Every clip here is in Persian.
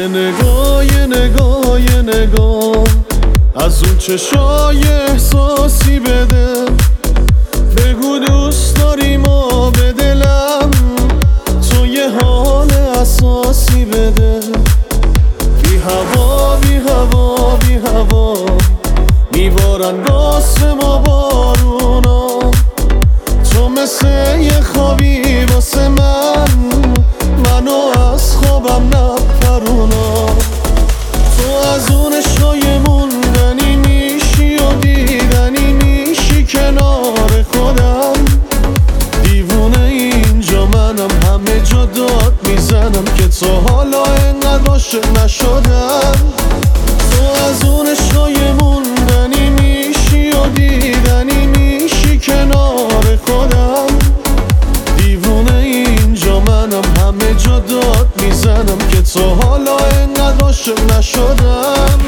یه نگاه از اون چشای احساسی بده، بگو دوست داری ما به دلم تو یه حال اساسی بده. بی هوا میبارن واسه ما بارونا، تو مثل یه خوابی واسه منو از خوابم نپرونا. تو از اون عشقای موندنی میشی و دیدنی میشی کنار خودم، دیوونه اینجا منم، همه جا داد میزنم که تا حالا انقدر عاشق نشدم. تو از اون عشقای موندنی میشی و دیدنی میشی کنار خودم، دیوونه اینجا منم، همه جا داد میزنم که تا حالا انقدر عاشق نشدم.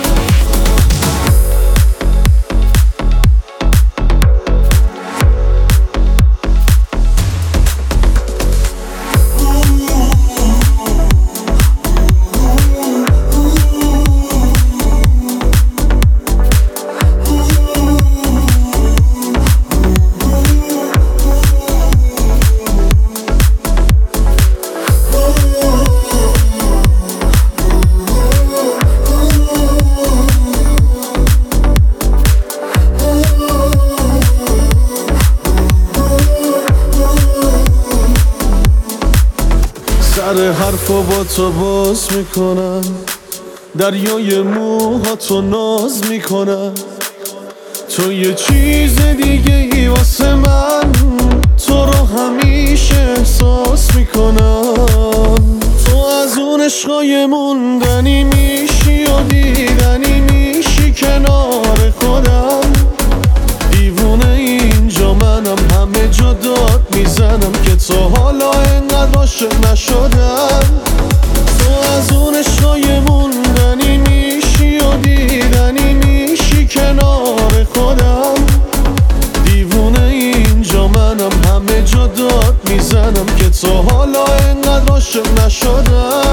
سر حرفا با تو باز میکنم، دریای موهاتو ناز میکنم، تو یه چیز دیگه ای واسه من، تو رو همیشه احساس میکنم. تو از اون عشقای موندنی میشی و دیدنی میشی کنار خودم، دیوونه اینجا منم، همه جا داد میزنم که تا حالا انقدر عاشق نشدم. تو از اون عشقای موندنی میشی و دیدنی میشی کنار خودم، دیوونه اینجا منم، همه جا داد میزنم که تا حالا انقدر عاشق نشدم.